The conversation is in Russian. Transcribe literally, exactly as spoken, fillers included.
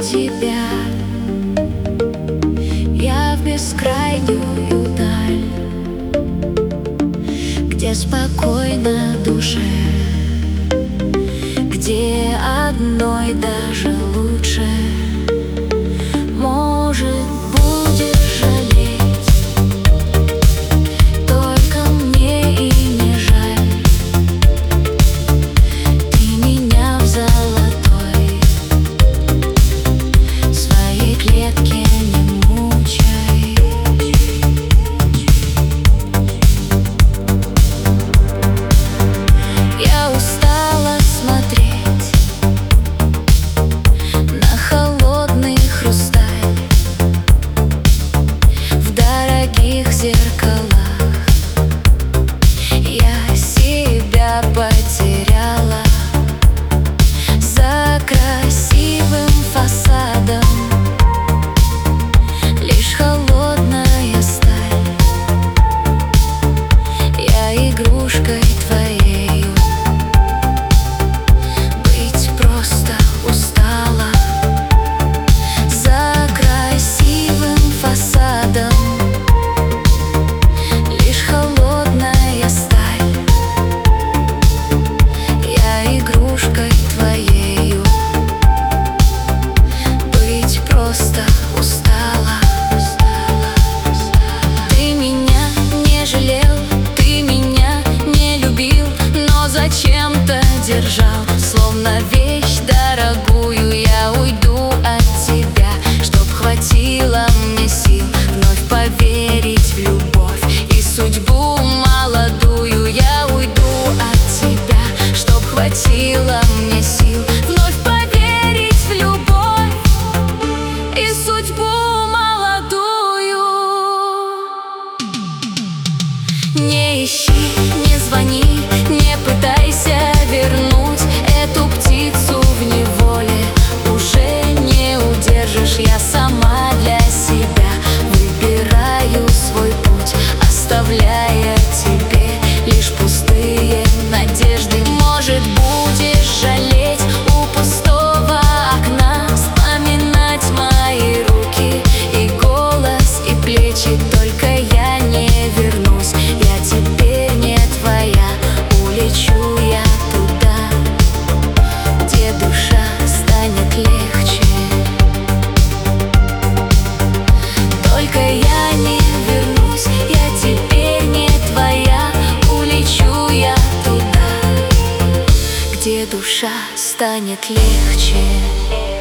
тебя я в бескрайнюю даль, где спокойно душе, где одной даже лучше. Может, будешь жалеть, только мне и не жаль. Ты меня в золотой своей клетке не мучай. Я устала смотреть на холодный хрусталь в дорогих зеркалах. Я себя потеряла за красивым фасадом. Лишь холодная сталь, я игрушкой твоею быть просто устала. За красивым фасадом лишь холодная сталь, я игрушкой твоею быть просто устала. Ты меня не жалел, ты меня не любил, но зачем-то держал, словно вещь дорогую. Я уйду от тебя, чтоб хватило мне сил вновь поверить в любовь и судьбу молодую. Я уйду от тебя, чтоб хватило мне сил вновь поверить в любовь и судьбу молодую. Не ищи, не звони, не пытайся вернуть эту птицу в неволе. Уже не удержишь, я сама для себя выбираю свой путь, оставляя тебе лишь пустые надежды. Может, будешь жалеть у пустого окна, вспоминать мои руки и голос, и плечи. Только я не вернусь, я теперь не твоя. Улечу я туда, где душа станет легче. Только я не вернусь, я теперь не твоя. Улечу я туда, где душа станет легче.